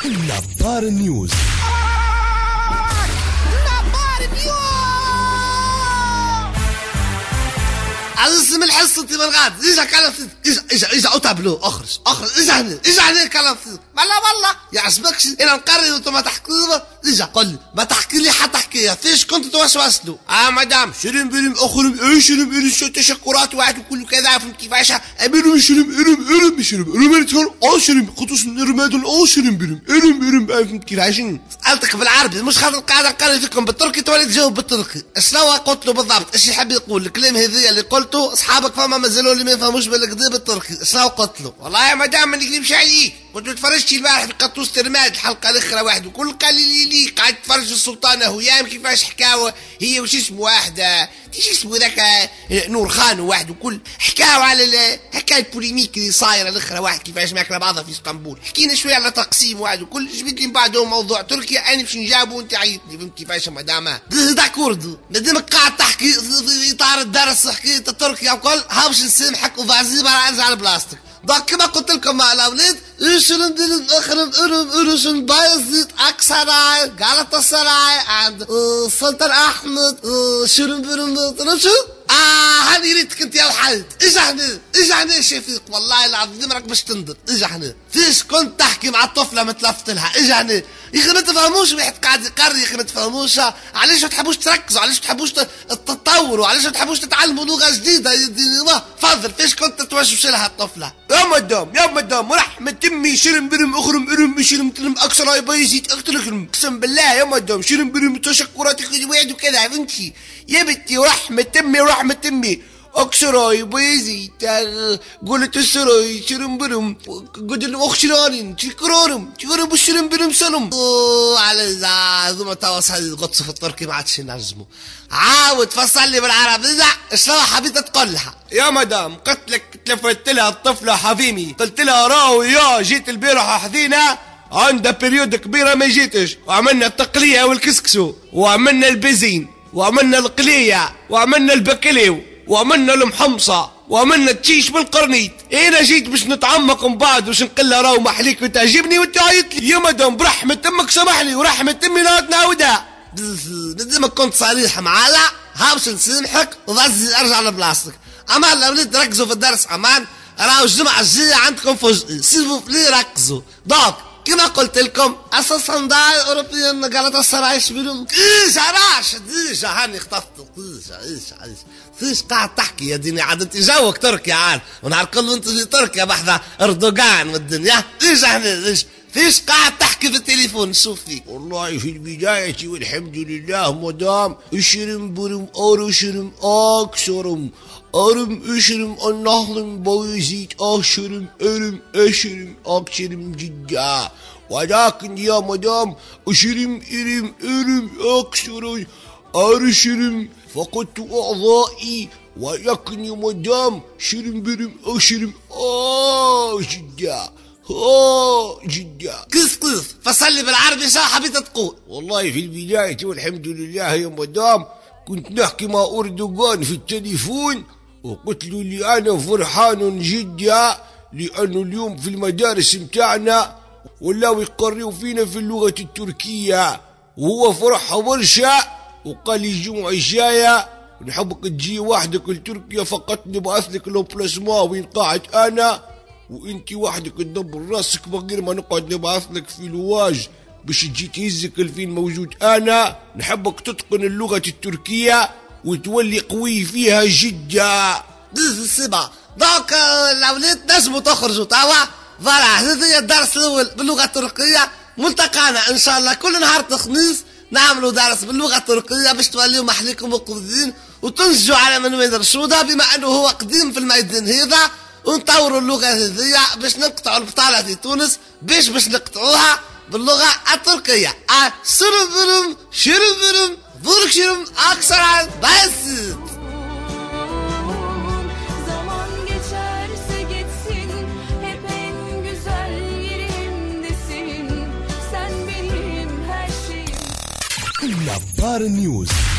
نظار نيوز. عزيز من حصة بالغاد إجا كلام إجا أوتابلو أخرج إجا هنا كلام والله يعجبكش أنا نقرر وأنت ما تحكي إجا قل لي ما تحكي لي حتى حكاية فيش كنت توسوسلو مدام شرم برم أخرم شرم برم شو تشكرات واحد وكل كذا فهمت كيفاش أبيرم شرم قطوس من رماد شرم برم فهمت كيفاش سألتك بالعربي مش خاطر قاعد نقرر فيكم بالتركي تولي تجاوب بالتركي شنو قلت له بالضبط ايش يحب يقول الكلام هذي اللي قلته اصحابك فما مازالوا اللي ما يفهموش بالكذا بالتركي شنو قلت له والله يا مدام ما نكذبش عليك كنت تفرجتي البارح في قطوس ترماد الحلقه الاخرى واحد وكل قال لي قاعد تفرج السلطانه هيام كيفاش حكاوه هي وش اسمه واحده ايش اسمه ذاك نور خان واحد وكل حكاوا على حكايه بوليميك اللي صايره الاخرى واحد كيفاش ماكله بعضها في اسطنبول حكينا شويه على تقسيم واحد وكل جبت لي بعده موضوع تركيا انا باش نجاوبه وانت عيطني فهمت كيفاش مدام داكورد مادامك قاعد تحكي في اطار الدرس حكايه تركيا وكل هاوش نسامحك وفازي برا على بلاستيك دونك كما قلت لكم مع الاولاد شنو ندير اخرم شنو بايزيد اكسراي غلطة سراي عند سلطان احمد شنو شو هاني ريتك انت يا الحاج اجا هنا شفيق والله العظيم راك باش تنظر اجا هنا فيش كنت تحكي مع الطفله ما تلفت لها اجا هنا يا اخي ما تفهموش واحد قاعد يقرر يا اخي ما تفهموش علاش ما تحبوش تركزوا علاش ما تحبوش تتطوروا علاش ما تحبوش تتعلموا لغه جديده فضل فيش كنت توشوش لها الطفله يا مدام ورحمة امي شرم برم اخرم شرم تلم اكثر هاي بايزيت اقتلكم اقسم بالله يا مدام شرم برم تشكراتك واحد وكذا فهمتي يا بنتي ورحمة امي اكثر هاي بايزيت قلت السراي شرم برم قلت الاخشرانين شكرارم شرم برم سلم على زعما تواصل القدس في التركي ما عادش نعزمه عاود فصل لي بالعربي شنو حبيت تقول لها يا مدام قلت لك تلفت لها الطفله حبيبي قلت لها راهو يا جيت البارحه حذينا عندها بريود كبيره ما جيتش وعملنا التقليه والكسكسو وعملنا البزين وعملنا القليه وعملنا البكليو وعملنا المحمصه وعملنا التشيش بالقرنيط انا جيت باش نتعمق من بعض باش نقلها راهو محليك وتعجبني وانت عيط لي يا مدام برحمه امك سامح لي ورحمه امي لا تناودها ما كنت صريح معايا هاوش نسامحك وضزي ارجع لبلاصتك اما الاولاد ركزوا في الدرس امان راهو الجمعه الجايه عندكم فجأة سيفو فلي ركزوا دونك كما قلت لكم اساسا داي اوروبيين قالت السراي شبيلهم ايش هاني خطفت ايش فيش قاعد تحكي يا ديني عاد جوك تركيا عاد ونهار كله انت في تركيا بحذا اردوغان والدنيا ايش فيش قاعد تحكي في التليفون شوف فيك والله في البداية والحمد لله مدام اشرم برم اشرم اكسرم اشرم النهضم بايزيد اشرم اكسرم جدا ولكن يا مدام اشرم اكسرم ارشرم فقدت اعضائي ولكن يا مدام شرم برم اشرم جدا كيف فصلي بالعربي شو حبيت تقول والله في البداية والحمد لله يا مدام كنت نحكي مع أردوغان في التليفون وقلت له لي أنا فرحان جدا لأنه اليوم في المدارس متاعنا ولاو يقرروا فينا في اللغة التركية وهو فرح برشا وقال لي الجمعة الجاية نحبك تجي وحدك لتركيا فقط نبعث لك لوبلاسما وين قاعد أنا وانتي وحدك تدبر راسك من غير ما نقعد نبعث لك في لواج باش تجي تهزك الفين موجود انا نحبك تتقن اللغة التركية وتولي قوي فيها جدا السبعة دونك الاولاد نجموا تخرجوا توا فوالا هذا هي الدرس الاول باللغة التركية ملتقانا ان شاء الله كل نهار الخميس نعملوا درس باللغة التركية باش توليوا محليكم وقدين وتنسجوا على منوال رشودة بما انه هو قديم في الميدان هذا ونطوروا اللغة هذية باش نقطعوا البطالة في تونس باش نقطعوها باللغة التركية شرم برم أكثر بس نظار نيوز.